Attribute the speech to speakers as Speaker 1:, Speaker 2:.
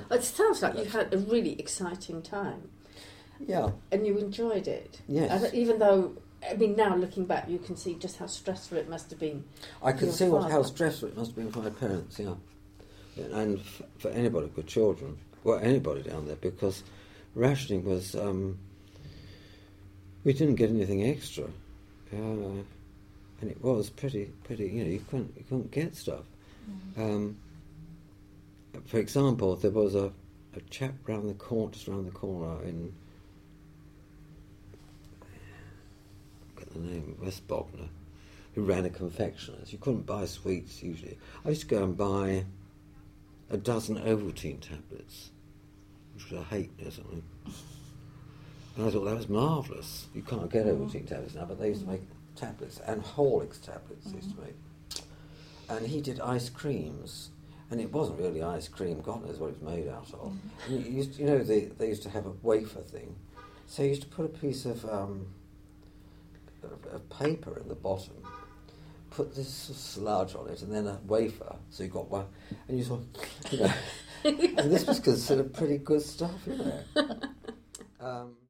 Speaker 1: It sounds like you had a really exciting time.
Speaker 2: Yeah.
Speaker 1: And you enjoyed it.
Speaker 2: Yes.
Speaker 1: And even though, I mean, now looking back, you can see just how stressful it must have been.
Speaker 2: I can see
Speaker 1: father.
Speaker 2: how stressful it must have been for my parents, yeah. And for anybody with children, well, anybody down there, because rationing was, we didn't get anything extra. And it was pretty, you couldn't get stuff. For example, there was a chap just round the corner in, get the name, West Bognor, who ran a confectioner's. You couldn't buy sweets usually. I used to go and buy a dozen Ovaltine tablets, which was a halfpenny or something. And I thought that was marvellous. You can't get Ovaltine tablets now, but they used to make tablets, and Horlicks tablets they used to make. And he did ice creams, and it wasn't really ice cream, God knows what it was made out of. And they used to have a wafer thing, so you used to put a piece of paper in the bottom, put this sludge on it, and then a wafer, so you got one, and you sort of, and this was considered pretty good stuff,